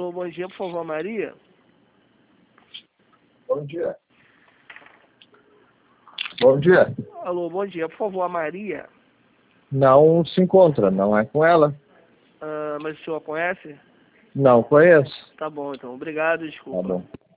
Alô, bom dia, por favor, Maria. Bom dia. Bom dia. Alô, bom dia, por favor, a Maria. Não se encontra, não é com ela. Mas o senhor conhece? Não conheço. Tá bom, então. Obrigado, Tá desculpa. bom.